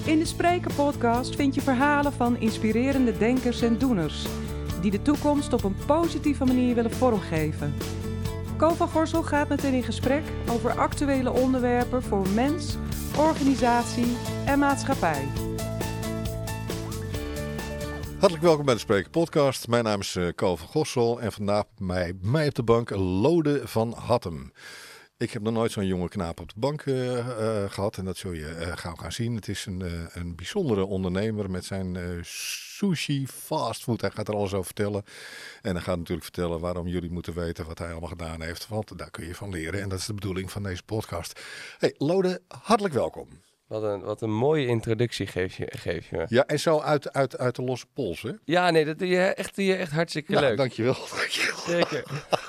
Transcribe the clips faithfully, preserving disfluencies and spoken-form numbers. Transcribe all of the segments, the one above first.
In de Spreker podcast vind je verhalen van inspirerende denkers en doeners die de toekomst op een positieve manier willen vormgeven. Ko van Gorsel gaat met hen in gesprek over actuele onderwerpen voor mens, organisatie en maatschappij. Hartelijk welkom bij de Spreker podcast. Mijn naam is uh, Ko van Gorsel en vandaag bij mij, bij mij op de bank Lode van Hattem. Ik heb nog nooit zo'n jonge knaap op de bank uh, uh, gehad en dat zul je uh, gauw gaan zien. Het is een, uh, een bijzondere ondernemer met zijn uh, sushi fastfood. Hij gaat er alles over vertellen. En hij gaat natuurlijk vertellen waarom jullie moeten weten wat hij allemaal gedaan heeft. Want daar kun je van leren en dat is de bedoeling van deze podcast. Hey Lode, hartelijk welkom. Wat een, wat een mooie introductie geef je, geef je me. Ja, en zo uit, uit, uit de losse pols, hè? Ja, nee, dat doe je echt, doe je echt hartstikke Ja, leuk. dankjewel. dankjewel. Zeker.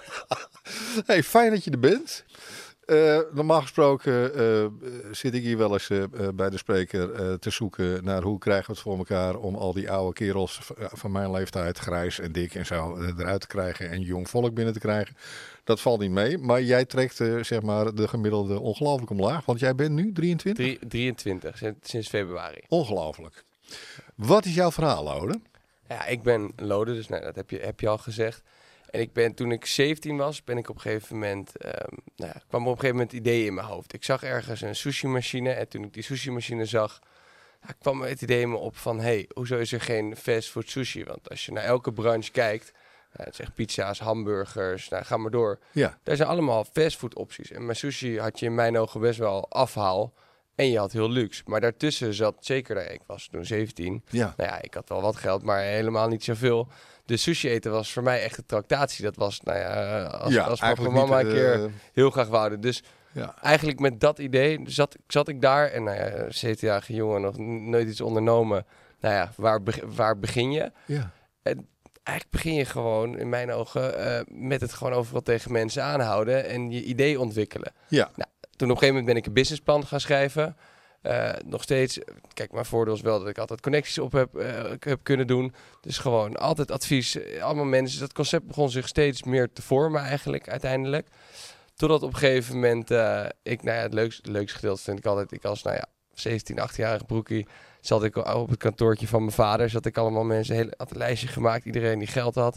Hey, fijn dat je er bent. Uh, normaal gesproken uh, zit ik hier wel eens uh, bij de spreker uh, te zoeken naar hoe krijgen we het voor elkaar om al die oude kerels v- van mijn leeftijd, grijs en dik en zo, uh, eruit te krijgen en jong volk binnen te krijgen. Dat valt niet mee, maar jij trekt uh, zeg maar de gemiddelde ongelooflijk omlaag, want jij bent nu drieëntwintig? Drie, drieëntwintig, sinds, sinds februari. Ongelooflijk. Wat is jouw verhaal, Lode? Ja, ik ben Lode, dus nou, dat heb je, heb je al gezegd. En ik ben, toen ik zeventien was, ben ik op een gegeven moment, um, nou ja, kwam er op een gegeven moment ideeën in mijn hoofd. Ik zag ergens een sushi-machine en toen ik die sushi-machine zag, ja, kwam het idee in me op van, hey, hoezo is er geen fastfood sushi? Want als je naar elke branche kijkt, nou, het zijn pizza's, hamburgers, nou, ga maar door. Ja. Daar zijn allemaal fastfood opties. En met sushi had je in mijn ogen best wel afhaal en je had heel luxe. Maar daartussen zat, zeker, daar, ik was toen zeventien, Ja. nou ja, ik had wel wat geld, maar helemaal niet zoveel. Dus sushi eten was voor mij echt een tractatie. Dat was, nou ja, als, Ja, als papa en eigenlijk mama niet, een keer uh, heel graag wouden. Dus Ja. eigenlijk met dat idee zat, zat ik daar. En nou ja, zeventienjarige jongen, nog nooit iets ondernomen. Nou ja, waar, be- waar begin je? Ja. En eigenlijk begin je gewoon, in mijn ogen, uh, met het gewoon overal tegen mensen aanhouden en je idee ontwikkelen. Ja. Nou, toen op een gegeven moment ben ik een businessplan gaan schrijven. Uh, nog steeds, kijk, mijn voordeel is wel dat ik altijd connecties op heb, uh, heb kunnen doen. Dus gewoon altijd advies, uh, allemaal mensen. Dat concept begon zich steeds meer te vormen eigenlijk, uiteindelijk. Totdat op een gegeven moment, uh, ik, nou ja, het leukste, het leukste gedeelte vind ik altijd, ik als, nou ja, zeventien, achttienjarige broekie, zat ik op het kantoortje van mijn vader, zat ik allemaal mensen, heel, had een lijstje gemaakt, iedereen die geld had.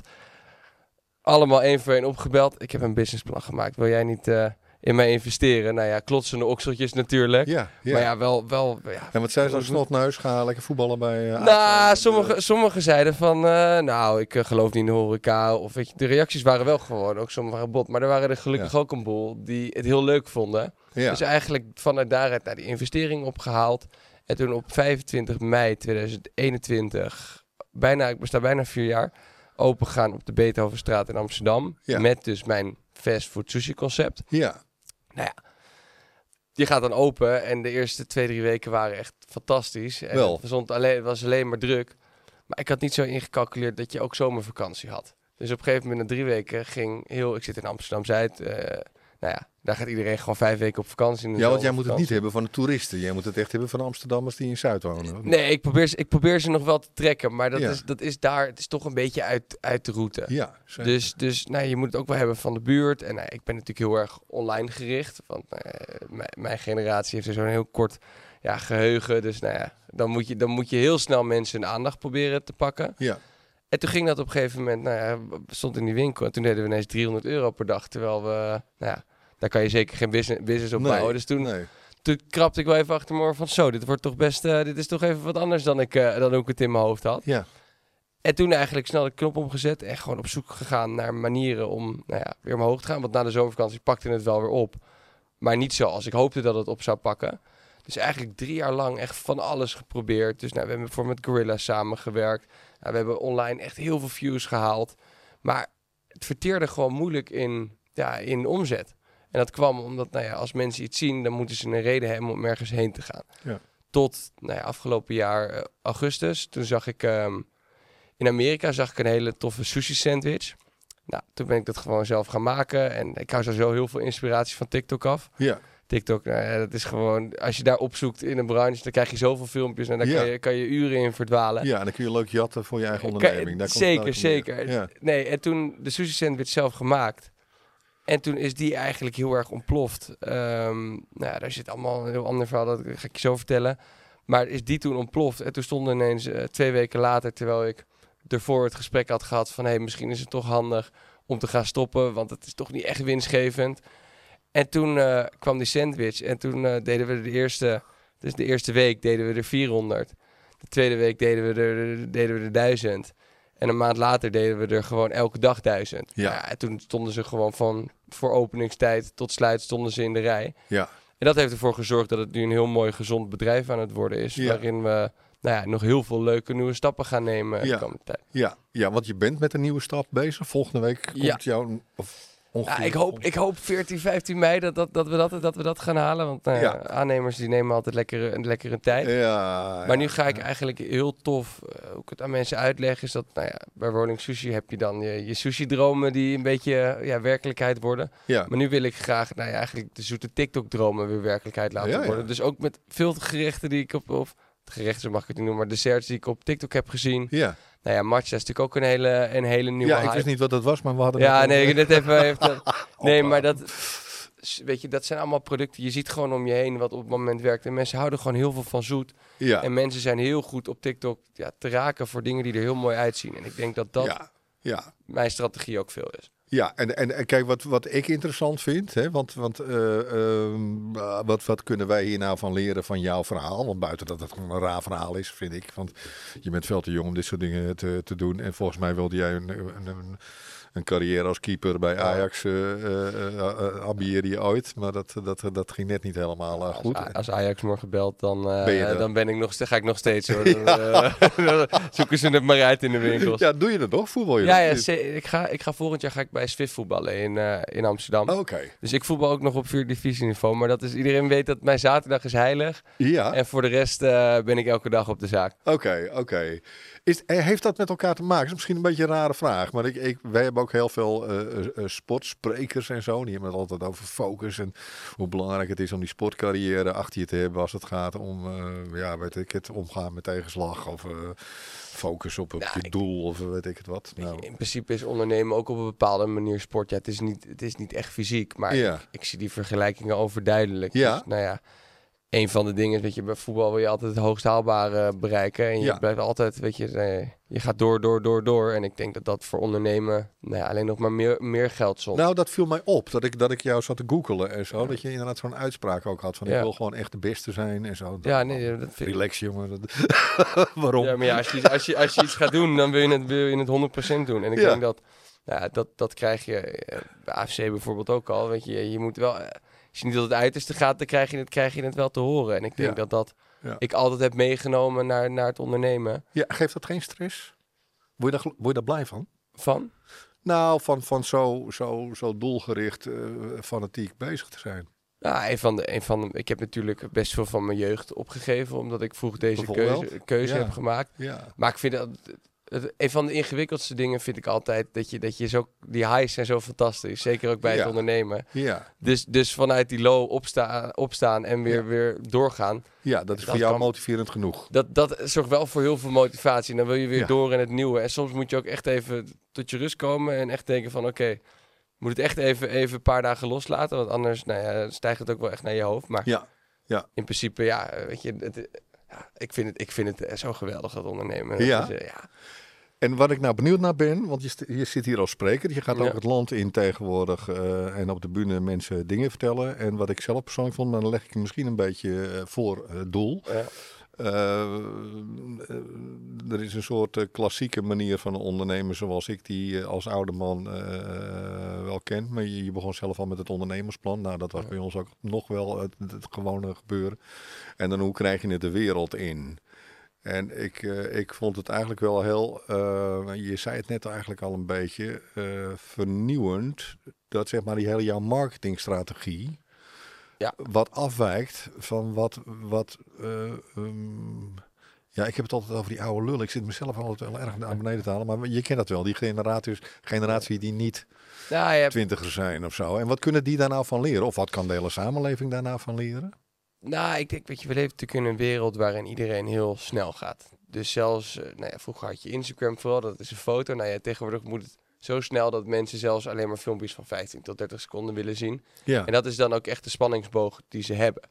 Allemaal één voor één opgebeld. Ik heb een businessplan gemaakt, wil jij niet Uh, in mij investeren? Nou ja, klotsende okseltjes natuurlijk. Ja, ja. Maar ja, wel... wel ja. En wat zei zo'n snotneus? Ga lekker voetballen bij... Uh, Nou, sommige, sommige zeiden van... Uh, nou, ik uh, geloof niet in de horeca. Of weet je, de reacties waren wel gewoon. Ook sommige waren bot. Maar er waren er gelukkig Ja. ook een boel die het heel leuk vonden. Ja. Dus eigenlijk vanuit daaruit naar die investering opgehaald. En toen op vijfentwintig mei tweeduizend eenentwintig... Bijna, ik besta bijna vier jaar... open gaan op de Beethovenstraat in Amsterdam. Ja. Met dus mijn fastfood sushi concept. Ja. Nou ja, die gaat dan open en de eerste twee, drie weken waren echt fantastisch. En Wel. Het, was alleen, het was alleen maar druk. Maar ik had niet zo ingecalculeerd dat je ook zomervakantie had. Dus op een gegeven moment na drie weken ging heel... Ik zit in Amsterdam-Zuid. Uh, nou ja, daar gaat iedereen gewoon vijf weken op vakantie. In de Ja, want jij moet het niet zomervakantie. hebben van de toeristen. Jij moet het echt hebben van Amsterdammers die in Zuid wonen. Nee, ik probeer, ze, ik probeer ze nog wel te trekken. Maar dat, Ja. is, dat is daar... Het is toch een beetje uit, uit de route. Ja, zeker. Dus, dus nou, je moet het ook wel hebben van de buurt. En nou, ik ben natuurlijk heel erg online gericht. Want nou, mijn, mijn generatie heeft zo'n heel kort ja, geheugen. Dus nou ja, dan moet, je, dan moet je heel snel mensen hun aandacht proberen te pakken. Ja. En toen ging dat op een gegeven moment, nou ja, we stonden in die winkel. En toen deden we ineens driehonderd euro per dag. Terwijl we, nou ja, daar kan je zeker geen business, business op Nee, bouwen. Dus toen, nee. toen krapte ik wel even achter me oor van zo, dit wordt toch best, uh, dit is toch even wat anders dan ik, uh, dan hoe ik het in mijn hoofd had. Ja. En toen eigenlijk snel de knop omgezet en gewoon op zoek gegaan naar manieren om nou ja, weer omhoog te gaan. Want na de zomervakantie pakte het wel weer op. Maar niet zoals ik hoopte dat het op zou pakken. Dus eigenlijk drie jaar lang echt van alles geprobeerd. Dus nou, we hebben voor met Gorilla samengewerkt. Nou, we hebben online echt heel veel views gehaald. Maar het verteerde gewoon moeilijk in, ja, in omzet. En dat kwam omdat nou ja, als mensen iets zien, dan moeten ze een reden hebben om ergens heen te gaan. Ja. Tot nou ja, afgelopen jaar uh, augustus. Toen zag ik... Um, In Amerika zag ik een hele toffe sushi sandwich. Nou, toen ben ik dat gewoon zelf gaan maken. En ik hou sowieso heel veel inspiratie van TikTok af. Ja. TikTok, nou ja, dat is gewoon... Als je daar opzoekt in een branche, dan krijg je zoveel filmpjes. En daar Ja. kan, je, kan je uren in verdwalen. Ja, en dan kun je leuk jatten voor je eigen Kan- onderneming. Daar komt het zeker, ook op neer. zeker. Ja. Nee, en toen de sushi sandwich zelf gemaakt. En toen is die eigenlijk heel erg ontploft. Um, nou ja, daar zit allemaal een heel ander verhaal, dat ga ik je zo vertellen. Maar is die toen ontploft. En toen stonden ineens uh, twee weken later, terwijl ik ervoor het gesprek had gehad van... hé, hey, misschien is het toch handig om te gaan stoppen, want het is toch niet echt winstgevend. En toen uh, kwam die sandwich en toen uh, deden we de eerste... Dus de eerste week deden we er vierhonderd. De tweede week deden we er, deden we er duizend. En een maand later deden we er gewoon elke dag duizend. Ja. Ja, en toen stonden ze gewoon van voor openingstijd tot sluit stonden ze in de rij. Ja. En dat heeft ervoor gezorgd dat het nu een heel mooi gezond bedrijf aan het worden is. Ja. Waarin we nou ja, nog heel veel leuke nieuwe stappen gaan nemen Ja. de komende tijd. Ja. Ja, want je bent met een nieuwe stap bezig. Volgende week komt Ja. jouw... Of ongeveer, Ja, ik, hoop, ik hoop veertien, vijftien mei dat, dat, dat, we, dat, dat we dat gaan halen. Want nou, ja. Ja. aannemers die nemen altijd lekkere, een lekkere tijd. Ja, Maar nu ja, ga ik ja. eigenlijk heel tof, uh, hoe ik het aan mensen uitleg, is dat nou ja, bij Rolling Sushi heb je dan je, je sushi-dromen die een beetje uh, ja, werkelijkheid worden. Ja. Maar nu wil ik graag nou ja, eigenlijk de zoete TikTok-dromen weer werkelijkheid laten Ja, ja. worden. Dus ook met veel gerechten die ik op, of gerechten mag ik het niet noemen, maar desserts die ik op TikTok heb gezien. Ja. Nou ja, matcha is natuurlijk ook een hele, een hele nieuwe Ja, ik hype. wist niet wat dat was, maar we hadden... Ja, net nee, over- ik net even... even nee, Hoppa. maar dat... Weet je, dat zijn allemaal producten. Je ziet gewoon om je heen wat op het moment werkt. En mensen houden gewoon heel veel van zoet. Ja. En mensen zijn heel goed op TikTok ja, te raken voor dingen die er heel mooi uitzien. En ik denk dat dat Ja. Ja. mijn strategie ook veel is. Ja, en, en, en kijk, wat, wat ik interessant vind, hè, want, want uh, uh, wat, wat kunnen wij hier nou van leren van jouw verhaal? Want buiten dat het gewoon een raar verhaal is, vind ik. Want je bent veel te jong om dit soort dingen te, te doen. En volgens mij wilde jij een, een, een, een carrière als keeper bij Ajax uh, uh, uh, ambieerde je ooit. Maar dat, dat, dat ging net niet helemaal uh, goed. Als, A- als Ajax morgen belt, dan, uh, Ben je er? dan ben ik nog, st- ga ik nog steeds hoor. Dan, uh, dan zoeken ze het maar uit in de winkels. Ja, doe je dat nog? Voetbal je Ja, dat ja niet? ze- ik, ga, ik ga volgend jaar ga ik bij Swift voetballen in, uh, in Amsterdam. Oké. Okay. Dus ik voetbal ook nog op vierde divisieniveau. Maar dat is, iedereen weet dat mijn zaterdag is heilig. Ja. En voor de rest uh, ben ik elke dag op de zaak. Oké, okay, oké. Okay. Heeft dat met elkaar te maken? Dat is misschien een beetje een rare vraag. Maar ik, ik, wij hebben ook heel veel uh, uh, sportsprekers en zo. Die hebben het altijd over focus. En hoe belangrijk het is om die sportcarrière achter je te hebben. Als het gaat om, uh, ja, weet ik het, omgaan met tegenslag. Of uh, focus op, op nou, je doel. Of weet ik het wat. Nou. Nou. In principe is ondernemen ook op een bepaalde manier sport. Ja, het is niet, het is niet echt fysiek. Maar ja. ik, ik zie die vergelijkingen overduidelijk. Ja. Dus, nou ja. Een van de dingen is, weet je, bij voetbal wil je altijd het hoogst haalbare bereiken. En je Ja. blijft altijd, weet je, nee, je gaat door, door, door, door. En ik denk dat dat voor ondernemen nou ja, alleen nog maar meer, meer geld zond. Nou, dat viel mij op. Dat ik, dat ik jou zat te googelen en zo. Ja. Dat je inderdaad zo'n uitspraak ook had. Van Ja. ik wil gewoon echt de beste zijn en zo. Ja, nee, dat vind ik... Relax, jongen. Dat... Waarom? Ja, maar ja, als je, als, je, als je iets gaat doen, dan wil je het, wil je het honderd procent doen. En ik Ja. denk dat, nou ja, dat, dat krijg je eh, bij A F C bijvoorbeeld ook al. Weet je, je moet wel... Eh, als je niet tot het uiterste gaat, dan krijg je het, krijg je het wel te horen. En ik denk Ja. dat dat Ja. ik altijd heb meegenomen naar, naar het ondernemen. Ja, geeft dat geen stress? Word je daar, word je daar blij van? Van? Nou, van, van zo, zo, zo doelgericht, uh, fanatiek bezig te zijn. Nou, een van de, een van de, ik heb natuurlijk best veel van mijn jeugd opgegeven, omdat ik vroeg deze keuze, keuze Ja. heb gemaakt. Ja. Maar ik vind dat... Het, een van de ingewikkeldste dingen vind ik altijd dat je, dat je zo... Die highs zijn zo fantastisch. Zeker ook bij Ja. het ondernemen. Ja. Dus, dus vanuit die low opsta, opstaan en weer, Ja. weer doorgaan. Ja, dat is Dat voor jou kan- motiverend genoeg. Dat, dat zorgt wel voor heel veel motivatie. En dan wil je weer Ja. door in het nieuwe. En soms moet je ook echt even tot je rust komen. En echt denken van oké, okay, moet het echt even, even een paar dagen loslaten. Want anders nou ja, stijgt het ook wel echt naar je hoofd. Maar Ja. Ja. in principe, ja, weet je... Het, ja, ik, vind het, ik vind het zo geweldig, dat ondernemen. Ja. Dat is, uh, ja. En wat ik nou benieuwd naar ben, want je, st- je zit hier als spreker. Je gaat Ja. ook het land in tegenwoordig uh, en op de bühne mensen dingen vertellen. En wat ik zelf persoonlijk vond, maar dan leg ik misschien een beetje uh, voor het uh, doel. Ja. Uh, uh, er is een soort uh, klassieke manier van ondernemen zoals ik die uh, als oude man uh, wel ken. Maar je, je begon zelf al met het ondernemersplan. Nou, dat was Ja. bij ons ook nog wel het, het gewone gebeuren. En dan hoe krijg je het de wereld in? En ik, uh, ik vond het eigenlijk wel heel, uh, je zei het net eigenlijk al een beetje, uh, vernieuwend. Dat zeg maar die hele jouw marketingstrategie... Ja. Wat afwijkt van wat... wat uh, um, ja, ik heb het altijd over die oude lul. Ik zit mezelf altijd wel erg naar beneden te halen. Maar je kent dat wel, die generatie, generatie die niet Nou, ja, twintigers zijn of zo. En wat kunnen die daar nou van leren? Of wat kan de hele samenleving daar nou van leren? nou, ik denk, weet je, we leven natuurlijk in een wereld waarin iedereen heel snel gaat. Dus zelfs, uh, nou ja, vroeger had je Instagram vooral, dat is een foto. Nou ja, tegenwoordig moet het zo snel dat mensen zelfs alleen maar filmpjes van vijftien tot dertig seconden willen zien. Ja. En dat is dan ook echt de spanningsboog die ze hebben.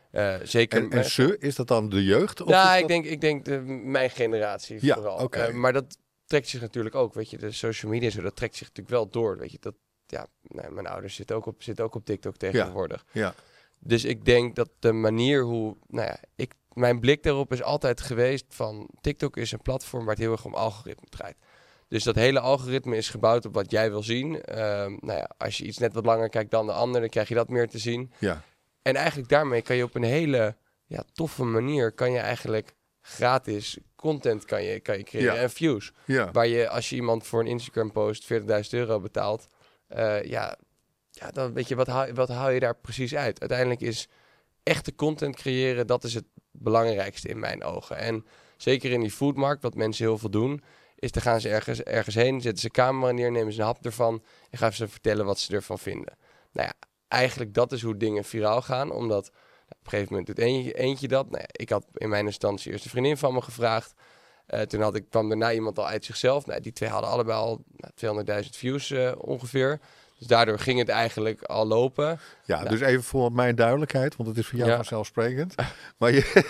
Uh, zeker. En, en ze, is dat dan de jeugd? Of ja, is ik dat... denk, ik denk de, mijn generatie ja, vooral. Okay. Uh, maar dat trekt zich natuurlijk ook, weet je, de social media zo, dat trekt zich natuurlijk wel door, weet je. Dat, ja, nee, mijn ouders zitten ook op, zitten ook op TikTok tegenwoordig. Ja, ja. Dus ik denk dat de manier hoe, nou ja, ik, mijn blik daarop is altijd geweest van TikTok is een platform waar het heel erg om algoritme draait. Dus dat hele algoritme is gebouwd op wat jij wil zien. Uh, nou ja, als je iets net wat langer kijkt dan de ander, dan krijg je dat meer te zien. Ja. En eigenlijk daarmee kan je op een hele ja, toffe manier, kan je eigenlijk gratis content kan je, kan je creëren ja. en views. Ja. Waar je, als je iemand voor een Instagram post veertigduizend euro betaalt, uh, ja, ja, dan weet je, wat haal, wat haal je daar precies uit? Uiteindelijk is echte content creëren, dat is het belangrijkste in mijn ogen. En zeker in die foodmarkt, wat mensen heel veel doen, is dan gaan ze ergens, ergens heen, zetten ze camera neer, nemen ze een hap ervan en gaan ze vertellen wat ze ervan vinden. Nou ja, eigenlijk dat is hoe dingen viraal gaan, omdat nou, op een gegeven moment doet eentje, eentje dat. Nou ja, ik had in mijn instantie eerst een vriendin van me gevraagd. Uh, toen had ik, kwam daarna iemand al uit zichzelf. Nou, die twee hadden allebei al nou, tweehonderdduizend views uh, ongeveer. Dus daardoor ging het eigenlijk al lopen. Ja, nou, dus even voor mijn duidelijkheid, want het is voor jou ja. vanzelfsprekend. Maar je,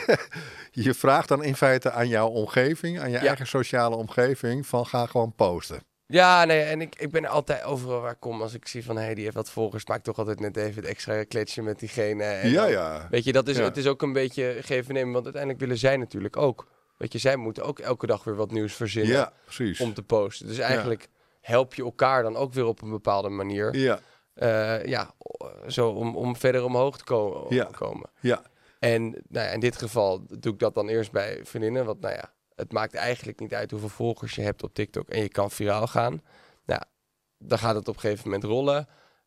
je vraagt dan in feite aan jouw omgeving, aan je ja. eigen sociale omgeving, van ga gewoon posten. Ja, nee, en ik, ik ben altijd overal waar ik kom. Als ik zie van, hé, hey, die heeft wat volgers, maak ik toch altijd net even het extra kletsje met diegene. En ja, dan, ja. Weet je, dat is, ja. het is ook een beetje geven nemen, want uiteindelijk willen zij natuurlijk ook. Weet je, zij moeten ook elke dag weer wat nieuws verzinnen ja, precies. om te posten. Dus eigenlijk ja. help je elkaar dan ook weer op een bepaalde manier. Ja. Uh, ja, zo om, om verder omhoog te ko- ja. komen. Ja. En nou ja, in dit geval doe ik dat dan eerst bij vriendinnen, want nou ja, het maakt eigenlijk niet uit hoeveel volgers je hebt op TikTok en je kan viraal gaan. Nou, dan gaat het op een gegeven moment rollen.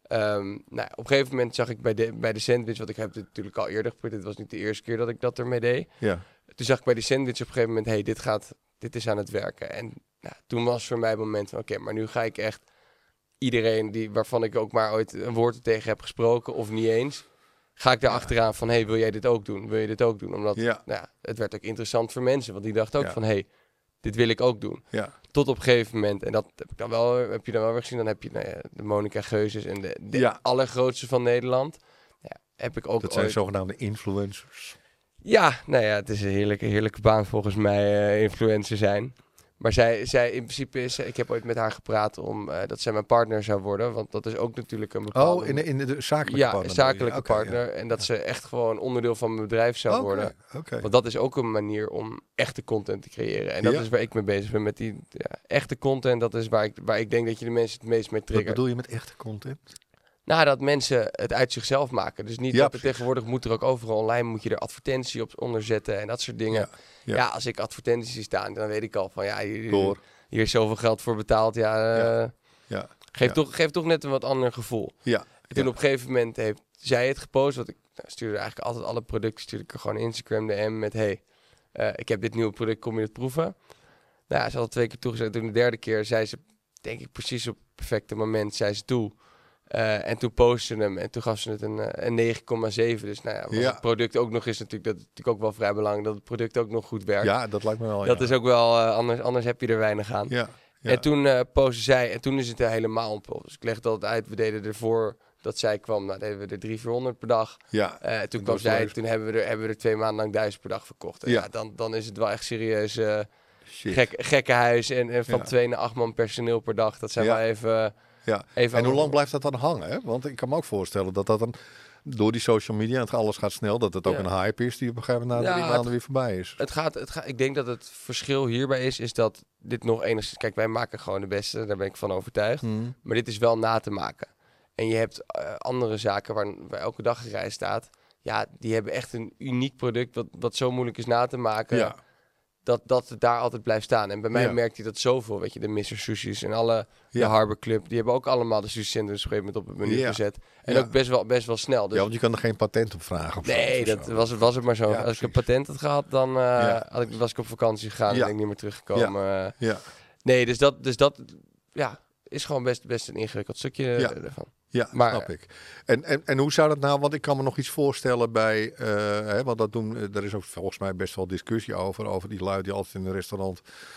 Um, nou, op een gegeven moment zag ik bij de, bij de sandwich, want ik heb dit natuurlijk al eerder geprobeerd. Dit was niet de eerste keer dat ik dat ermee deed. Ja. Toen zag ik bij die sandwich op een gegeven moment, hey, dit gaat, dit is aan het werken. En nou, toen was voor mij het moment van, oké, okay, maar nu ga ik echt iedereen die, waarvan ik ook maar ooit een woord tegen heb gesproken, of niet eens, ga ik daar ja. achteraan van, hey, wil jij dit ook doen? Wil je dit ook doen? Omdat ja. nou, het werd ook interessant voor mensen, want die dachten ook ja. van, hey, dit wil ik ook doen. Ja. Tot op een gegeven moment, en dat heb ik dan wel, heb je dan wel weer gezien, dan heb je nou ja, de Monica Geuzes en de, de ja. allergrootste van Nederland. Ja, heb ik ook dat zijn ooit... zogenaamde influencers. Ja, nou ja, het is een heerlijke, heerlijke baan volgens mij, uh, influencer zijn. Maar zij, zij in principe is, ik heb ooit met haar gepraat om uh, dat zij mijn partner zou worden, want dat is ook natuurlijk een bepaalde... Oh, in de, in de, de zakelijke ja, partner? Ja, zakelijke okay, partner. Ja. En dat ze echt gewoon onderdeel van mijn bedrijf zou okay, worden. Okay. Want dat is ook een manier om echte content te creëren. En dat ja. is waar ik mee bezig ben, met die ja, echte content. Dat is waar ik, waar ik denk dat je de mensen het meest mee triggert. Wat bedoel je met echte content? Nou, dat mensen het uit zichzelf maken. Dus niet ja, dat er tegenwoordig moet er ook overal online, moet je er advertentie op onderzetten en dat soort dingen. Ja, ja. ja als ik advertenties zie staan, dan weet ik al van ja, hier, hier is zoveel geld voor betaald. Ja, uh, ja. ja. Geeft, ja. toch, geeft toch net een wat ander gevoel. Ja. En toen ja. op een gegeven moment heeft zij het gepost. Want ik nou, stuurde eigenlijk altijd alle producten, stuurde ik er gewoon Instagram D M met hey, uh, ik heb dit nieuwe product, kom je het proeven? Nou ja, ze had twee keer toegezegd. Toen de derde keer zei ze, denk ik precies op het perfecte moment, zei ze toe. Uh, en toen postte ze hem en toen gaf ze het een, een negen komma zeven. Dus nou ja, was ja. het product ook nog eens natuurlijk, dat is natuurlijk ook wel vrij belangrijk, dat het product ook nog goed werkt. Ja, dat lijkt me wel, Dat ja. is ook wel, uh, anders, anders heb je er weinig aan. Ja. Ja. En toen uh, postte zij, en toen is het er helemaal op. Dus ik legde altijd uit, we deden ervoor dat zij kwam, nou deden we er drie, vierhonderd per dag. Ja. Uh, toen kwam zij, leuk. Toen hebben we, er, hebben we er twee maanden lang duizend per dag verkocht. En ja. ja, dan, dan is het wel echt serieus uh, gek, gekkenhuis en, en van ja. twee naar acht man personeel per dag. Dat zijn ja. wel even... Ja, even en hoe lang blijft dat dan hangen? Hè? Want ik kan me ook voorstellen dat dat dan door die social media, en alles gaat snel, dat het ook ja. een hype is die op een gegeven moment na ja, drie maanden het, weer voorbij is. Het gaat, het gaat, ik denk dat het verschil hierbij is, is dat dit nog enigszins... Kijk, wij maken gewoon de beste, daar ben ik van overtuigd. Hmm. Maar dit is wel na te maken. En je hebt uh, andere zaken waar, waar elke dag een rij staat. Ja, die hebben echt een uniek product wat, wat zo moeilijk is na te maken. Ja. Dat, dat het daar altijd blijft staan. En bij mij ja. merkt hij dat zoveel. Weet je, de mister Sushi's en alle... Ja. De Harbor Club, die hebben ook allemaal de sushi centers op een gegeven moment op het menu ja. gezet. En ja. ook best wel, best wel snel. Dus... Ja, want je kan er geen patent op vragen. Of nee, zo, dat was, was het maar zo. Ja, Als precies. ik een patent had gehad, dan uh, ja. had ik, was ik op vakantie gegaan ja. en ben ik niet meer teruggekomen. Ja. Ja. Nee, dus dat, dus dat ja, is gewoon best, best een ingewikkeld stukje ja. ervan. Ja, maar, snap ik. En, en, en hoe zou dat nou, want ik kan me nog iets voorstellen bij, uh, hè, want dat doen, er is ook volgens mij best wel discussie over, over die lui die altijd in een restaurant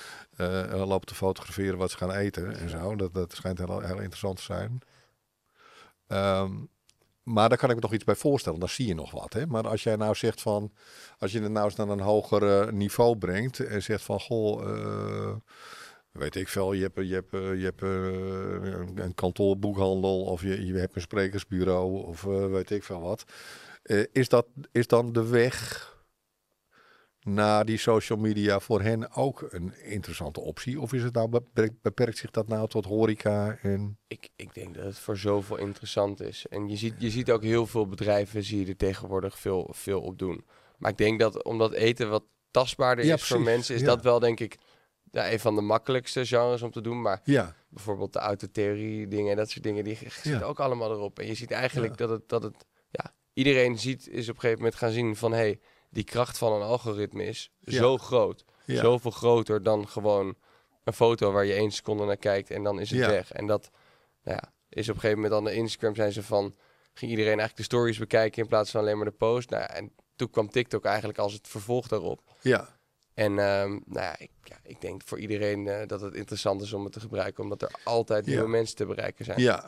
uh, lopen te fotograferen wat ze gaan eten en zo. Dat, dat schijnt heel, heel interessant te zijn. Um, maar daar kan ik me nog iets bij voorstellen. Dan zie je nog wat. Hè? Maar als jij nou zegt van... Als je het nou eens naar een hoger uh, niveau brengt... En zegt van... Goh, uh, weet ik veel. Je hebt, je hebt, je hebt uh, een kantoorboekhandel. Of je, je hebt een sprekersbureau. Of uh, weet ik veel wat. Uh, is, dat, is dan de weg... naar die social media voor hen ook een interessante optie? Of is het nou beperkt, beperkt zich dat nou tot horeca? En... Ik, ik denk dat het voor zoveel interessant is. En je ziet, je ziet ook heel veel bedrijven zie je er tegenwoordig veel, veel op doen. Maar ik denk dat omdat eten wat tastbaarder ja, is precies. voor mensen, is ja. dat wel denk ik ja, een van de makkelijkste genres om te doen. Maar ja. bijvoorbeeld de autotheorie dingen en dat soort dingen, die zitten ja. ook allemaal erop. En je ziet eigenlijk ja. dat het, dat het ja, iedereen ziet, is op een gegeven moment gaan zien van hé, hey, die kracht van een algoritme is ja. zo groot. Ja. Zoveel groter dan gewoon een foto waar je één seconde naar kijkt en dan is het ja. weg. En dat nou ja, is op een gegeven moment aan de Instagram zijn ze van... ging iedereen eigenlijk de stories bekijken in plaats van alleen maar de post. Nou ja, en toen kwam TikTok eigenlijk als het vervolg daarop. Ja. En um, nou ja ik, ja, ik denk voor iedereen uh, dat het interessant is om het te gebruiken. Omdat er altijd nieuwe ja. mensen te bereiken zijn. Ja.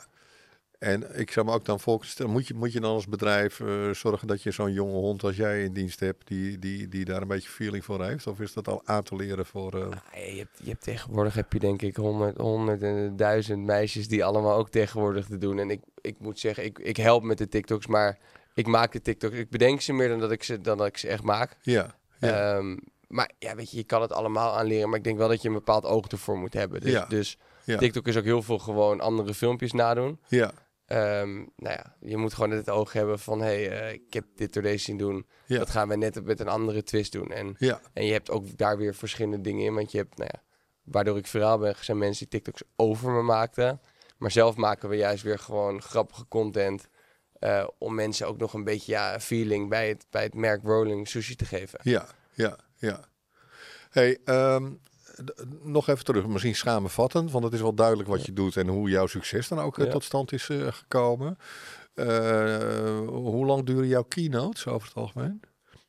En ik zou me ook dan voorstellen, moet je, moet je dan als bedrijf uh, zorgen dat je zo'n jonge hond als jij in dienst hebt, die, die, die daar een beetje feeling voor heeft? Of is dat al aan te leren voor... Uh... Nou, je, hebt, je hebt tegenwoordig heb je denk ik honderd, honderd en duizend meisjes die allemaal ook tegenwoordig te doen. En ik, ik moet zeggen, ik, ik help met de TikToks, maar ik maak de TikToks. Ik bedenk ze meer dan dat ik ze, dan dat ik ze echt maak. Ja. ja. Um, maar ja, weet je, je kan het allemaal aanleren, maar ik denk wel dat je een bepaald oog ervoor moet hebben. Dus, ja. dus ja. TikTok is ook heel veel gewoon andere filmpjes nadoen. Ja. Um, nou ja, je moet gewoon het oog hebben van... hé, hey, uh, ik heb dit door deze zien doen. Ja. Dat gaan we net met een andere twist doen. En, ja. en je hebt ook daar weer verschillende dingen in. Want je hebt, nou ja... waardoor ik viraal ben, zijn mensen die TikToks over me maakten. Maar zelf maken we juist weer gewoon grappige content... Uh, om mensen ook nog een beetje ja, een feeling bij het, bij het merk Rolling Sushi te geven. Ja, ja, ja. Hey, um... nog even terug, misschien samenvattend, want het is wel duidelijk wat je doet en hoe jouw succes dan ook ja. tot stand is uh, gekomen. Uh, hoe lang duren jouw keynotes over het algemeen?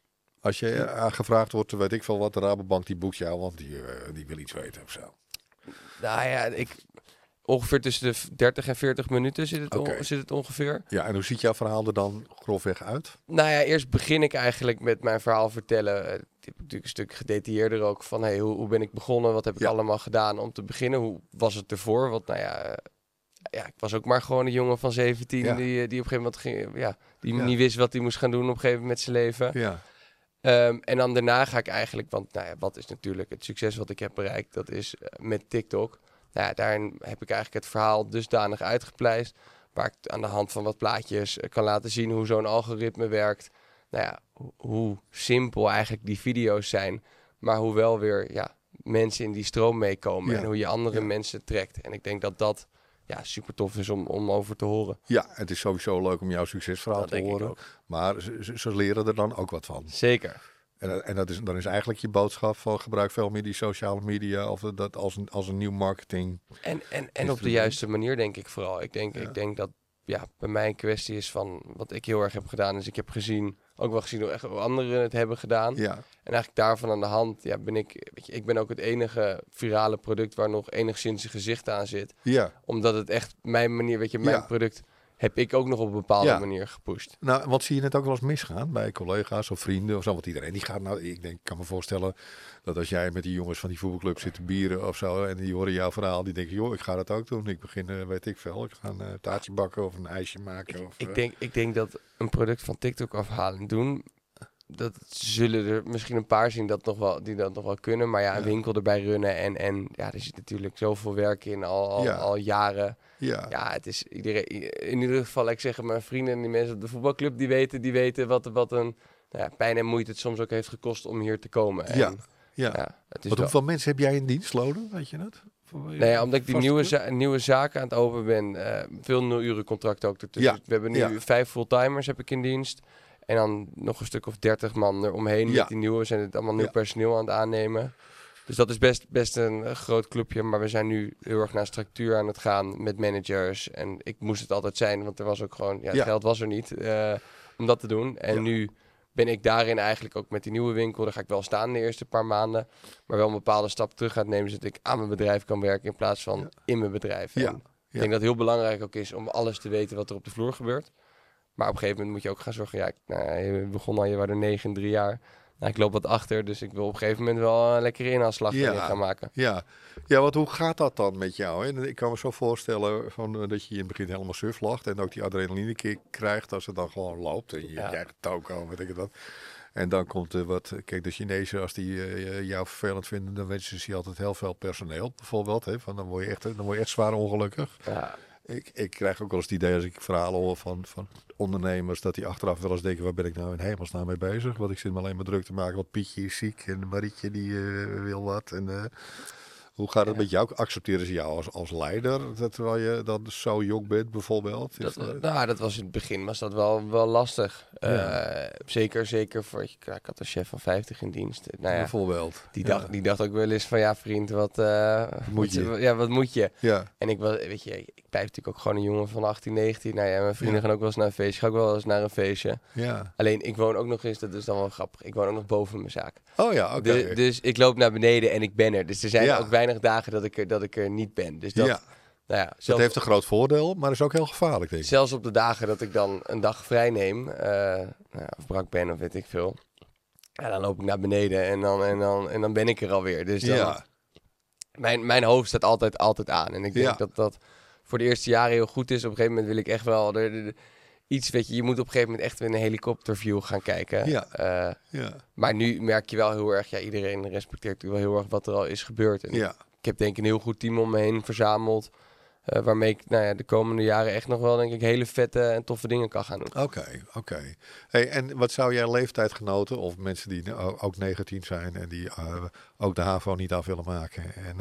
Als je uh, gevraagd wordt, weet ik veel wat, de Rabobank die boekt jou, want die, uh, die wil iets weten of zo. Nou ja, ik... Ongeveer tussen de dertig en veertig minuten zit het, okay. on, zit het ongeveer. Ja, en hoe ziet jouw verhaal er dan grofweg uit? Nou ja, eerst begin ik eigenlijk met mijn verhaal vertellen. Uh, ik heb natuurlijk een stuk gedetailleerder ook van... Hey, hoe, hoe ben ik begonnen? Wat heb ik ja. allemaal gedaan om te beginnen? Hoe was het ervoor? Want nou ja, uh, ja ik was ook maar gewoon een jongen van zeventien... Ja. Die, die op een gegeven moment ging, ja, die ja. niet wist wat hij moest gaan doen op een gegeven moment met zijn leven. Ja. Um, en dan daarna ga ik eigenlijk... Want nou ja, wat is natuurlijk het succes wat ik heb bereikt? Dat is uh, met TikTok... Nou ja, daarin heb ik eigenlijk het verhaal dusdanig uitgepleist... waar ik aan de hand van wat plaatjes uh, kan laten zien hoe zo'n algoritme werkt. Nou ja, ho- hoe simpel eigenlijk die video's zijn... maar hoe wel weer ja, mensen in die stroom meekomen... Ja. en hoe je andere ja. mensen trekt. En ik denk dat dat ja, super tof is om, om over te horen. Ja, het is sowieso leuk om jouw succesverhaal dat te horen. Maar ze, ze leren er dan ook wat van. Zeker. En, en dat is, dan is eigenlijk je boodschap van gebruik veel meer die sociale media of dat als een, als een nieuw marketing. En, en, en op de juiste manier denk ik vooral. Ik denk, ja. ik denk dat ja, bij mij een kwestie is van wat ik heel erg heb gedaan. Is ik heb gezien, ook wel gezien hoe, echt, hoe anderen het hebben gedaan. Ja. En eigenlijk daarvan aan de hand ja, ben ik, weet je, ik ben ook het enige virale product waar nog enigszins een gezicht aan zit. Ja. Omdat het echt mijn manier, weet je, mijn ja. product... heb ik ook nog op een bepaalde ja. manier gepusht. Nou, wat zie je het ook wel eens misgaan bij collega's of vrienden of zo? Want iedereen die gaat nou, ik denk, kan me voorstellen dat als jij met die jongens van die voetbalclub zit te bieren of zo en die horen jouw verhaal, die denken, joh, ik ga dat ook doen. Ik begin, uh, weet ik veel, ik ga een uh, taartje bakken of een ijsje maken. Of, ik, uh... denk, ik denk dat een product van TikTok afhalen doen, dat zullen er misschien een paar zien dat nog wel, die dat nog wel kunnen. Maar ja, een ja. winkel erbij runnen en, en ja, er zit natuurlijk zoveel werk in al, al, ja. al jaren. Ja. ja, het is iedereen. In ieder geval, ik zeg mijn vrienden en die mensen op de voetbalclub, die weten, die weten wat, wat een nou ja, pijn en moeite het soms ook heeft gekost om hier te komen. En, ja, ja. ja het is wat, hoeveel mensen heb jij in dienst, Loden? Weet je dat? Nou ja, omdat ik die nieuwe, za- nieuwe zaken aan het openen ben, uh, veel nul-uren contracten ook ertussen. Ja. We hebben nu ja. vijf fulltimers heb ik in dienst. En dan nog een stuk of dertig man eromheen ja. met die nieuwe. We zijn het allemaal nieuw ja. personeel aan het aannemen. Dus dat is best, best een uh, groot clubje. Maar we zijn nu heel erg naar structuur aan het gaan met managers. En ik moest het altijd zijn, want er was ook gewoon... Ja, het ja. geld was er niet uh, om dat te doen. En ja. nu ben ik daarin eigenlijk ook met die nieuwe winkel. Daar ga ik wel staan de eerste paar maanden. Maar wel een bepaalde stap terug gaat nemen, zodat ik aan mijn bedrijf kan werken in plaats van ja. in mijn bedrijf. Ja. En ik denk dat het heel belangrijk ook is om alles te weten wat er op de vloer gebeurt. Maar op een gegeven moment moet je ook gaan zorgen... Ja, nou, je begon al, je waren er negen in drie jaar. Nou, ik loop wat achter, dus ik wil op een gegeven moment wel een lekkere inhaalslag Ja. gaan maken. Ja. Ja, want hoe gaat dat dan met jou? Hè? Ik kan me zo voorstellen van, uh, dat je in het begin helemaal suf lacht en ook die adrenaline kick krijgt als het dan gewoon loopt. En je Ja. krijgt toko, weet ik wat. En dan komt er wat... Kijk, de Chinezen, als die uh, jou vervelend vinden, dan wensen ze je altijd heel veel personeel, bijvoorbeeld. Hè? Van, dan, word je echt, dan word je echt zwaar ongelukkig. Ja. Ik, ik krijg ook wel eens het idee als ik verhalen hoor van, van ondernemers, dat die achteraf wel eens denken, waar ben ik nou in hemelsnaam mee bezig? Want ik zit me alleen maar druk te maken, want Pietje is ziek en Marietje die uh, wil wat. En, uh, hoe gaat het Ja. met jou? Accepteren ze jou als, als leider, dat, terwijl je dan zo jong bent bijvoorbeeld? Dat, Is, uh, nou, dat was in het begin was dat wel, wel lastig. Ja. Uh, zeker, zeker voor... Ik, ik had een chef van vijftig in dienst. Nou ja, bijvoorbeeld. die, ja. dacht, die dacht ook wel eens van... Ja, vriend, wat, uh, moet je? wat, ja, wat moet je? Ja. En ik was, weet je, ik blijf natuurlijk ook gewoon een jongen van achttien, negentien. Nou ja, mijn vrienden Ja. gaan ook wel eens naar een feestje. Ga ook wel eens naar een feestje. Ja. Alleen, ik woon ook nog eens, dat is dan wel grappig. Ik woon ook nog boven mijn zaak. Oh ja, oké. Dus, dus ik loop naar beneden en ik ben er. Dus er zijn Ja. ook weinig dagen dat ik er, dat ik er niet ben. Dus dat, Ja. nou ja, Dat zelfs, heeft een groot voordeel, maar is ook heel gevaarlijk, denk ik. zelfs op de dagen dat ik dan een dag vrij neem, uh, nou ja, of brak ben of weet ik veel. Ja, dan loop ik naar beneden en dan, en dan, en dan ben ik er alweer. Dus dan, Ja. mijn, mijn hoofd staat altijd, altijd aan. En ik denk Ja. dat dat voor de eerste jaren heel goed is. Op een gegeven moment wil ik echt wel... De, de, de, iets, weet je, je moet op een gegeven moment echt in een helikopterview gaan kijken. Ja. Uh, Ja. maar nu merk je wel heel erg... Ja, iedereen respecteert wel heel erg wat er al is gebeurd. En Ja. ik heb denk ik een heel goed team om me heen verzameld. Uh, waarmee ik nou ja, de komende jaren echt nog wel denk ik hele vette en toffe dingen kan gaan doen. Oké, okay, oké. Okay. Hey, en wat zou jij leeftijdgenoten of mensen die uh, ook negentien zijn en die uh, ook de HAVO niet af willen maken? En,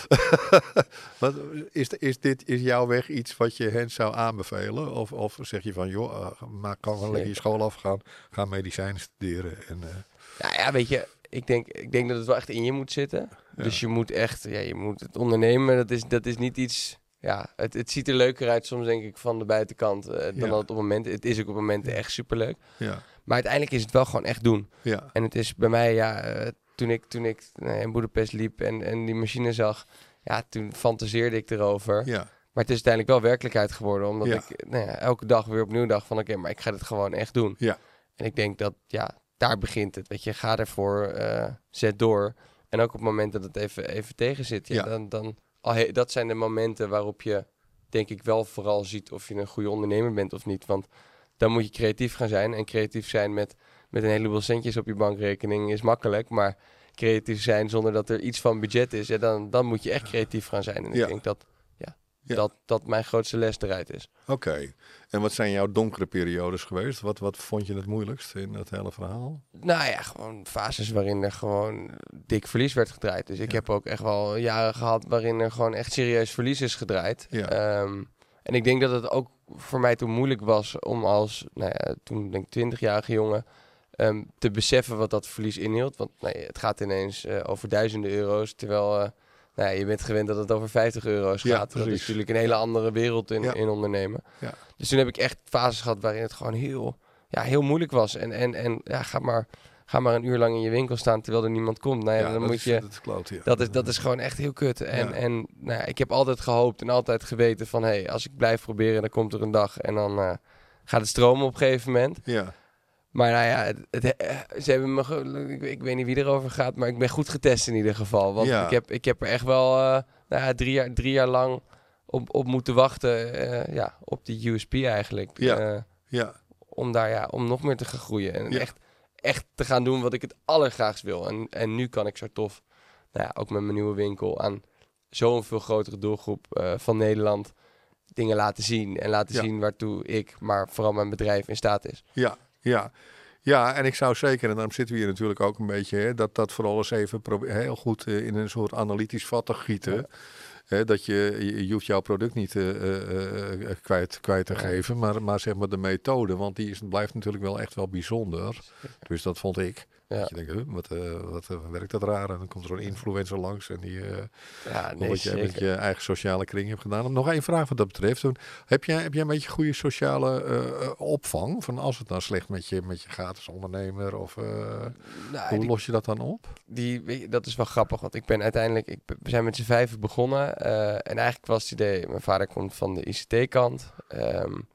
uh, wat, is, is dit is jouw weg iets wat je hen zou aanbevelen? Of, of zeg je van, joh, uh, maar kan wel lekker je school afgaan, ga medicijnen studeren? En, uh... Nou ja, weet je, ik denk, ik denk dat het wel echt in je moet zitten. Ja. Dus je moet echt, ja, je moet het ondernemen. Dat is, dat is niet iets... Ja, het, het ziet er leuker uit soms denk ik van de buitenkant uh, dan Ja. dat het op momenten. Het is ook op momenten echt superleuk. Ja. Maar uiteindelijk is het wel gewoon echt doen. Ja. En het is bij mij, ja, uh, toen ik, toen ik nou ja, in Boedapest liep en, en die machine zag, ja, toen fantaseerde ik erover. Ja. Maar het is uiteindelijk wel werkelijkheid geworden, omdat Ja. ik nou ja, elke dag weer opnieuw dacht van, oké, okay, maar ik ga dit gewoon echt doen. Ja. En ik denk dat, ja, daar begint het. Weet je, ga ervoor, uh, zet door. En ook op het moment dat het even, even tegen zit, ja, Ja. dan... dan Al he, dat zijn de momenten waarop je, denk ik, wel vooral ziet of je een goede ondernemer bent of niet. Want dan moet je creatief gaan zijn. En creatief zijn met, met een heleboel centjes op je bankrekening is makkelijk. Maar creatief zijn zonder dat er iets van budget is, ja, dan, dan moet je echt creatief gaan zijn. En Ja. ik denk dat, ja, Ja. dat dat mijn grootste les eruit is. Oké. Okay. En wat zijn jouw donkere periodes geweest? Wat, wat vond je het moeilijkst in het hele verhaal? Nou ja, gewoon fases waarin er gewoon dik verlies werd gedraaid. Dus ik Ja. heb ook echt wel jaren gehad waarin er gewoon echt serieus verlies is gedraaid. Ja. Um, en ik denk dat het ook voor mij toen moeilijk was om als, nou ja, toen denk ik twintigjarige jongen, um, te beseffen wat dat verlies inhield. Want nou ja, het gaat ineens uh, over duizenden euro's, terwijl uh, nou ja, je bent gewend dat het over vijftig euro's Ja, gaat. Dat precies. is natuurlijk een hele andere wereld in, Ja. in ondernemen. Ja. Dus toen heb ik echt fases gehad waarin het gewoon heel, ja, heel moeilijk was. En, en, en ja, ga maar, ga maar een uur lang in je winkel staan terwijl er niemand komt. Nou ja, Ja, dan dat moet is, je... dat is kloot, ja. Dat is, dat is gewoon echt heel kut. En, Ja. en nou ja, ik heb altijd gehoopt en altijd geweten van... hé, hey, als ik blijf proberen, dan komt er een dag. En dan uh, gaat het stromen op een gegeven moment. Ja. Maar nou ja, het, het, uh, ze hebben me... Ge- ik, ik weet niet wie erover gaat, maar ik ben goed getest in ieder geval. Want Ja. ik, heb, ik heb er echt wel uh, nou ja, drie, jaar, drie jaar lang op, op moeten wachten. Uh, ja, op die U S P eigenlijk. Ja. Uh, Ja. om daar ja, om nog meer te gaan groeien. En Ja. echt, echt te gaan doen wat ik het allergraagst wil. En, en nu kan ik zo tof, nou ja, ook met mijn nieuwe winkel, aan zo'n veel grotere doelgroep uh, van Nederland dingen laten zien. En laten Ja. zien waartoe ik, maar vooral mijn bedrijf in staat is. Ja, ja. Ja, en ik zou zeker, en daarom zitten we hier natuurlijk ook een beetje, hè, dat dat vooral eens even probe- heel goed uh, in een soort analytisch vat te gieten. Ja. Hè, dat je, je, je hoeft jouw product niet uh, uh, uh, kwijt, kwijt te Ja. geven, maar, maar zeg maar de methode, want die is, blijft natuurlijk wel echt wel bijzonder. Dus dat vond ik. Ja. Dat je denkt, huh, wat, uh, wat uh, werkt dat raar? En dan komt er een influencer langs en die... Uh, Ja, nee, wat jij met zeker. je eigen sociale kring hebt gedaan. Nog één vraag wat dat betreft. Toen, heb, jij, heb jij een beetje goede sociale uh, opvang? Van als het nou slecht met je, met je gaat als ondernemer? Of, uh, Nou, hoe die, los je dat dan op? die, weet je, dat is wel grappig, want ik ben uiteindelijk... Ik, ben- we zijn met z'n vijven begonnen. Uh, en eigenlijk was het idee... Mijn vader komt van de I C T-kant. Um,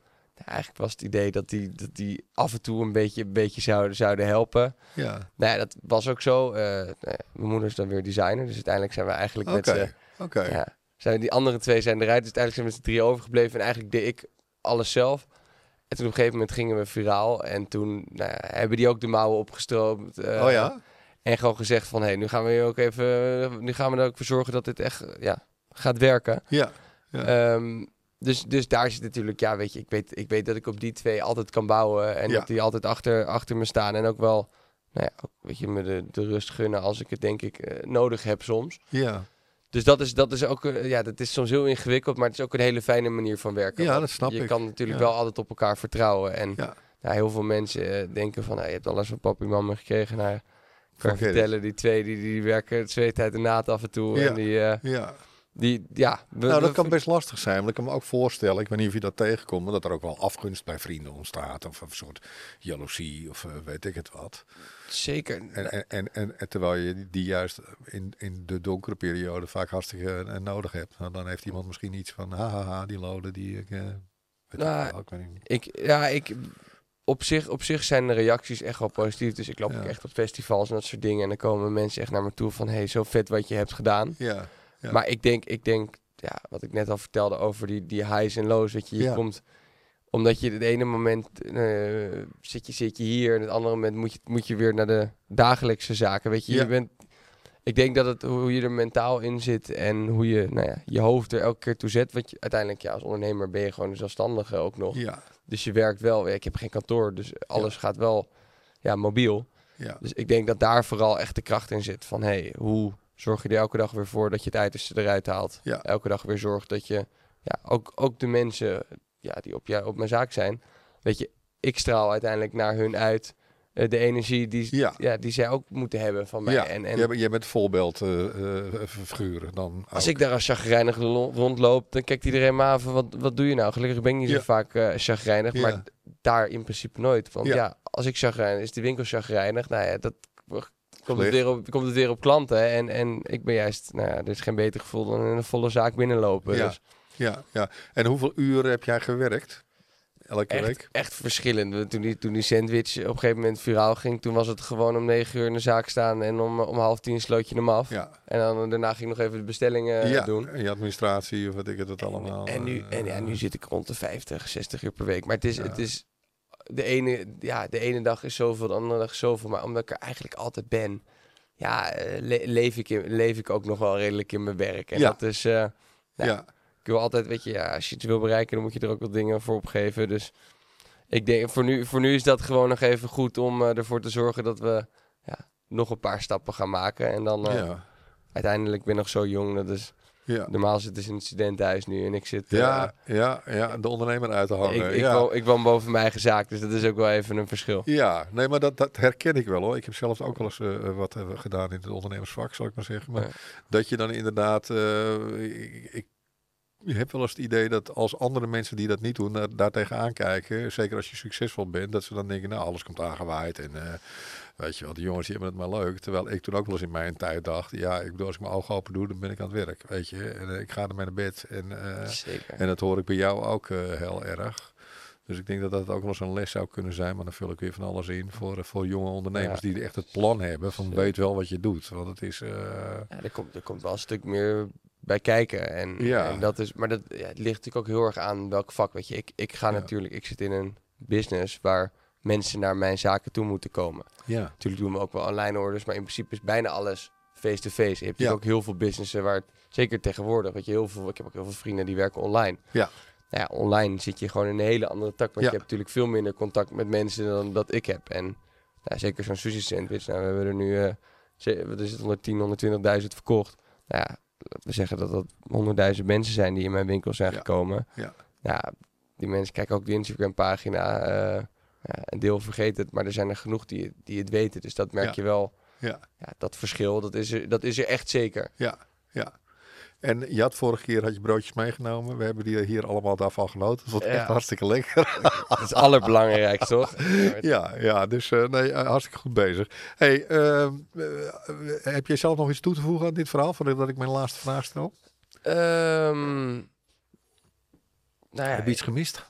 Ja, eigenlijk was het idee dat die, dat die af en toe een beetje, een beetje zouden, zouden helpen. Ja. Nou ja, dat was ook zo. Uh, nou ja, mijn moeder is dan weer designer. Dus uiteindelijk zijn we eigenlijk Oké, met z'n... oké. Ja, zijn die andere twee zijn eruit. Dus uiteindelijk zijn we met z'n drie overgebleven. En eigenlijk deed ik alles zelf. En toen op een gegeven moment gingen we viraal. En toen nou ja, hebben die ook de mouwen opgestroomd. Uh, oh ja? En gewoon gezegd van... Hé, hey, nu gaan we hier ook even... Nu gaan we er ook voor zorgen dat dit echt ja, gaat werken. Ja. ja. Um, Dus, dus daar zit natuurlijk, ja, weet je, ik weet, ik weet dat ik op die twee altijd kan bouwen. En ja. dat die altijd achter, achter me staan. En ook wel, nou ja, ook, weet je, me de, de rust gunnen als ik het denk ik uh, nodig heb soms. Ja. Dus dat is, dat is ook, uh, ja, dat is soms heel ingewikkeld, maar het is ook een hele fijne manier van werken. Ja, dat snap je ik. Je kan natuurlijk ja. wel altijd op elkaar vertrouwen. En ja. nou, heel veel mensen uh, denken van, nou, je hebt alles van papa en mama gekregen. Nou, kan je vertellen, die twee, die, die werken het zweet uit de naad af en toe. Ja. En die... Uh, ja. Die, ja, we, nou, dat we, kan best lastig zijn. Maar ik kan me ook voorstellen, ik weet niet of je dat tegenkomt, maar dat er ook wel afgunst bij vrienden ontstaat. Of een soort jaloezie of uh, weet ik het wat. Zeker. En, en, en, en, en terwijl je die, die juist in, in de donkere periode vaak hartstikke uh, nodig hebt. Nou, dan heeft iemand misschien iets van, hahaha, die lode die ik... Uh, weet nou, ik, wel, ik, weet niet. ik Ja, ik... Op zich, op zich zijn de reacties echt wel positief. Dus ik loop ja. ook echt op festivals en dat soort dingen. En dan komen mensen echt naar me toe van... Hey, zo vet wat je hebt gedaan. Ja. Ja. Maar ik denk, ik denk, ja, wat ik net al vertelde over die, die highs en lows, weet je, je ja. komt, omdat je het ene moment uh, zit, je, zit je hier en het andere moment moet je, moet je weer naar de dagelijkse zaken, weet je, ja. je bent, ik denk dat het, hoe je er mentaal in zit en hoe je, nou ja, je hoofd er elke keer toe zet, want je, uiteindelijk, ja, als ondernemer ben je gewoon een zelfstandige ook nog, ja. dus je werkt wel, ik heb geen kantoor, dus alles ja. gaat wel, ja, mobiel, ja. dus ik denk dat daar vooral echt de kracht in zit, van, hey, hoe zorg je er elke dag weer voor dat je het uiterste eruit haalt. Ja. Elke dag weer zorgt dat je... Ja, ook, ook de mensen ja, die op, jou, op mijn zaak zijn... Weet je, ik straal uiteindelijk naar hun uit... Uh, de energie die, ja. Ja, die zij ook moeten hebben van mij. Ja, en, en jij, jij bent voorbeeld uh, uh, figuren dan Als ook. ik daar als chagrijnig rondloop... dan kijkt iedereen maar van... Wat, wat doe je nou? Gelukkig ben ik niet ja. zo vaak uh, chagrijnig... Ja. maar daar in principe nooit. Want ja, ja als ik chagrijnig... is de winkel chagrijnig. Nou ja, dat... Komt het, weer op, komt het weer op klanten. En, en ik ben juist, nou ja, er is geen beter gevoel dan in een volle zaak binnenlopen. Ja, dus. ja, ja. En hoeveel uren heb jij gewerkt? Elke echt, week? Echt verschillend. Toen die, toen die sandwich op een gegeven moment viraal ging, toen was het gewoon om negen uur in de zaak staan en om, om half tien sloot je hem af. Ja. En dan daarna ging ik nog even de bestellingen ja, doen. En je administratie of wat ik het dat en, allemaal. En, nu, uh, en ja, nu zit ik rond de vijftig, zestig uur per week. Maar het is, ja. het is de ene, ja, de ene dag is zoveel, de andere dag is zoveel. Maar omdat ik er eigenlijk altijd ben, ja, le- leef, ik in, leef ik ook nog wel redelijk in mijn werk. En ja. dat is, uh, ja, ja. ik wil altijd, weet je, ja, als je iets wil bereiken, dan moet je er ook wat dingen voor opgeven. Dus ik denk, voor nu, voor nu is dat gewoon nog even goed om uh, ervoor te zorgen dat we ja, nog een paar stappen gaan maken. En dan uh, ja. uiteindelijk ben ik nog zo jong, dat is... Ja. Normaal zit dus in het studentenhuis nu en ik zit... Ja, uh, ja, ja, de ondernemer uit te hangen. Ik, ik, ja. woon, ik woon boven mijn eigen zaak, dus dat is ook wel even een verschil. Ja, nee, maar dat, dat herken ik wel hoor. Ik heb zelf ook wel eens uh, wat uh, gedaan in het ondernemersvak, zal ik maar zeggen. Maar ja. dat je dan inderdaad... Uh, ik, ik Je hebt wel eens het idee dat als andere mensen die dat niet doen, daar, daar tegenaan kijken, zeker als je succesvol bent, dat ze dan denken, nou, alles komt aangewaaid en uh, weet je wel, die jongens die hebben het maar leuk. Terwijl ik toen ook wel eens in mijn tijd dacht, ja, ik bedoel, als ik mijn ogen open doe, dan ben ik aan het werk, weet je. En uh, ik ga ermee naar bed en, uh, Zeker. en dat hoor ik bij jou ook uh, heel erg. Dus ik denk dat dat ook wel eens een les zou kunnen zijn, maar dan vul ik weer van alles in voor, uh, voor jonge ondernemers ja. die echt het plan hebben van Zeker. Weet wel wat je doet. Want het is... Uh, ja, er komt, er komt wel een stuk meer bij kijken. En, ja. en dat is, maar dat ja, het ligt natuurlijk ook heel erg aan welk vak. Weet je, ik, ik ga ja. natuurlijk, ik zit in een business waar mensen naar mijn zaken toe moeten komen. Ja. Natuurlijk doen we ook wel online orders, maar in principe is bijna alles face-to-face. Je hebt ja. ook heel veel businessen waar het, zeker tegenwoordig, weet je, heel veel, ik heb ook heel veel vrienden die werken online. Ja. Nou ja, online zit je gewoon in een hele andere tak, want ja. je hebt natuurlijk veel minder contact met mensen dan dat ik heb. En nou, zeker zo'n sushi sandwich, nou, we hebben er nu, uh, er zit honderdtien, honderdtwintigduizend verkocht. Nou ja, we zeggen dat dat honderdduizend mensen zijn die in mijn winkel zijn ja. gekomen. Ja. Ja, die mensen kijken ook de Instagram-pagina. Uh, ja, een deel vergeet het, maar er zijn er genoeg die, die het weten. Dus dat merk ja. je wel. Ja. Ja, dat verschil, dat is, er, dat is er echt zeker. Ja, ja. En je had vorige keer had je broodjes meegenomen. We hebben die hier allemaal daarvan genoten. Dat was ja. echt hartstikke lekker. Dat is het allerbelangrijkste, toch? Ja, ja, dus uh, nee, hartstikke goed bezig. Hey, uh, uh, heb jij zelf nog iets toe te voegen aan dit verhaal, voordat ik mijn laatste vraag stel? Um, nou ja, heb je iets gemist?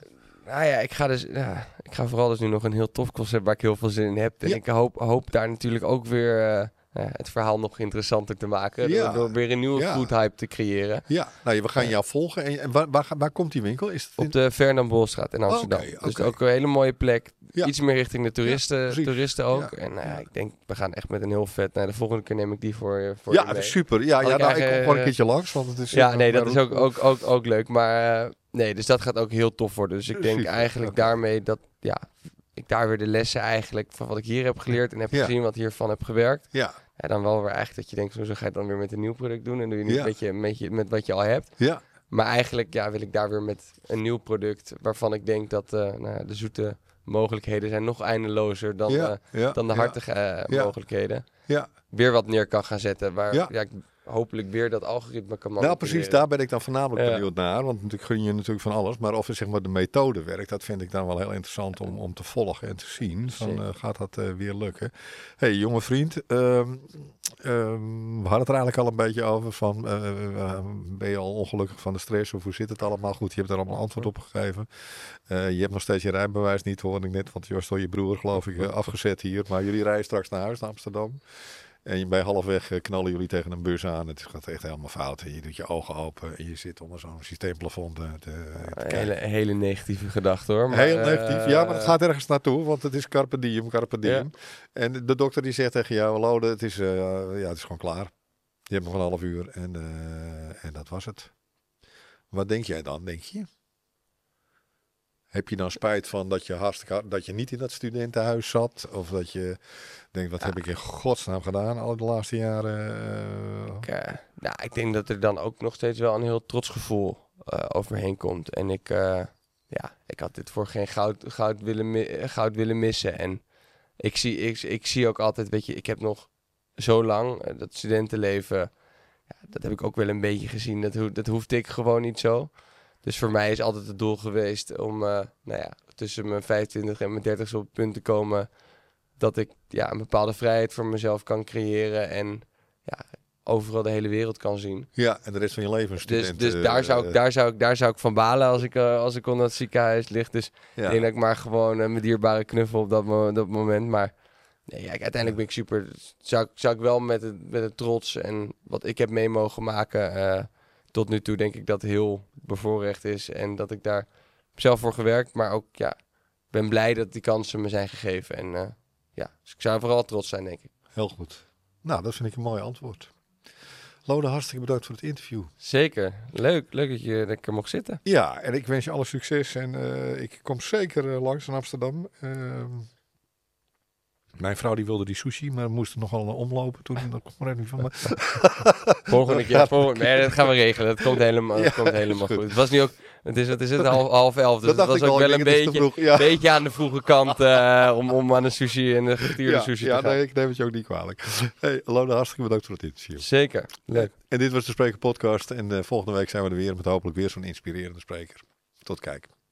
Nou ja, ik ga dus, ja, ik ga vooral dus nu nog een heel tof concept waar ik heel veel zin in heb. En Ja. ik hoop, hoop daar natuurlijk ook weer uh, uh, het verhaal nog interessanter te maken. Ja. Door, door weer een nieuwe Ja. food hype te creëren. Ja, nou, we gaan jou volgen. En, en waar, waar, waar komt die winkel? Is het in... Op de Fernand Bolstraat in Amsterdam. Oké, Dus oké. ook een hele mooie plek. Ja. Iets meer richting de toeristen, Ja, precies. toeristen ook. Ja. En uh, Ja. ik denk, we gaan echt met een heel vet... Nou, de volgende keer neem ik die voor, je- voor Ja, je dat mee. is super. Ja, Had ja ik nou, ik kom eigenlijk, gewoon een uh, keertje langs. Want het is, Ja, uh, nee, dat maar is ook, ook, ook, ook leuk. Maar uh, nee, dus dat gaat ook heel tof worden. Dus ik denk Super, eigenlijk oké. daarmee dat... Ja, ik daar weer de lessen eigenlijk van wat ik hier heb geleerd en heb Ja. gezien wat hiervan heb gewerkt. Ja, En dan wel weer eigenlijk dat je denkt, zo ga je het dan weer met een nieuw product doen. En doe je niet Ja. met, je, met, je, met wat je al hebt. ja, Maar eigenlijk ja, wil ik daar weer met een nieuw product waarvan ik denk dat uh, nou, ja, de zoete mogelijkheden zijn nog eindelozer dan, ja, uh, ja, dan de ja, hartige uh, Ja. mogelijkheden. ja. Weer wat neer kan gaan zetten waar Ja. ja. ik hopelijk weer dat algoritme kan Nou, precies, daar ben ik dan voornamelijk Ja. benieuwd naar. Want natuurlijk gun je natuurlijk van alles. Maar of er, zeg maar, de methode werkt, dat vind ik dan wel heel interessant om, om te volgen en te zien. Van, Zeker. uh, gaat dat uh, weer lukken? Hey, jonge vriend. Um, um, we hadden het er eigenlijk al een beetje over. Van, uh, uh, ben je al ongelukkig van de stress? Of hoe zit het allemaal? Goed, je hebt er allemaal antwoord op gegeven. Uh, je hebt nog steeds je rijbewijs niet, hoorde ik net. Want je was door je broer, geloof ik, uh, afgezet hier. Maar jullie rijden straks naar huis, naar Amsterdam. En bij halfweg uh, knallen jullie tegen een bus aan. Het gaat echt helemaal fout. En je doet je ogen open en je zit onder zo'n systeemplafond te, te Een kijken. hele, hele negatieve gedachte hoor. Maar, Heel uh, negatief. Ja, maar het gaat ergens naartoe, want het is carpe diem, carpe diem. Ja. En de dokter die zegt tegen jou, Lode, het is, uh, ja, het is gewoon klaar. Je hebt nog een half uur en, uh, en dat was het. Wat denk jij dan, denk je? Heb je dan spijt van dat je hartstikke dat je niet in dat studentenhuis zat? Of dat je denkt, wat Ja. heb ik in godsnaam gedaan al de laatste jaren? Uh... Ik, uh, nou, ik denk dat er dan ook nog steeds wel een heel trots gevoel uh, overheen komt. En ik, uh, ja, ik had dit voor geen goud, goud, willen, mi- goud willen missen. En ik zie, ik, ik zie ook altijd, weet je, ik heb nog zo lang uh, dat studentenleven, ja, dat heb ik ook wel een beetje gezien. Dat, ho- dat hoefde ik gewoon niet zo. Dus voor mij is altijd het doel geweest om uh, nou ja, tussen mijn vijfentwintig en mijn dertig op het punt te komen dat ik ja, een bepaalde vrijheid voor mezelf kan creëren en ja, overal de hele wereld kan zien. Ja, en de rest van je leven een Dus, student. dus uh, daar, zou ik, daar, zou ik, daar zou ik van balen als ik, uh, als ik onder het ziekenhuis lig. Dus ja. ik denk dat ik maar gewoon uh, mijn dierbare knuffel op dat, mo- dat moment. Maar nee, ja, uiteindelijk ben ik super. Zou, ik- zou ik wel met het, met het trots en wat ik heb mee mogen maken. Uh, tot nu toe denk ik dat heel bevoorrecht is. En dat ik daar zelf voor gewerkt. Maar ook ja, ben blij dat die kansen me zijn gegeven. En uh, ja, dus ik zou vooral trots zijn, denk ik. Heel goed. Nou, dat vind ik een mooi antwoord. Lode, hartstikke bedankt voor het interview. Zeker. Leuk. Leuk dat je dat ik er mocht zitten. Ja, en ik wens je alle succes. En uh, ik kom zeker uh, langs in Amsterdam. Uh, mijn vrouw die wilde die sushi, maar moest er nogal omlopen toen. Dat komt maar even niet van me. Volgende keer. Volgende, nee, dat gaan we regelen. Het komt helemaal, het Ja, komt helemaal goed. goed. Het was nu ook. Het is, het is het half, half elf. Dus Dat het dacht was ik ook al, wel ik een denk, het is te beetje, vroeg. Ja. beetje aan de vroege kant uh, om, om aan een sushi en een gefrituurde Ja, sushi ja te gaan. nee, ik neem het je ook niet kwalijk. Hey, Lode, hartstikke bedankt voor het interview. Zeker. Leuk. En dit was de Spreker Podcast. En uh, volgende week zijn we er weer met hopelijk weer zo'n inspirerende spreker. Tot kijk.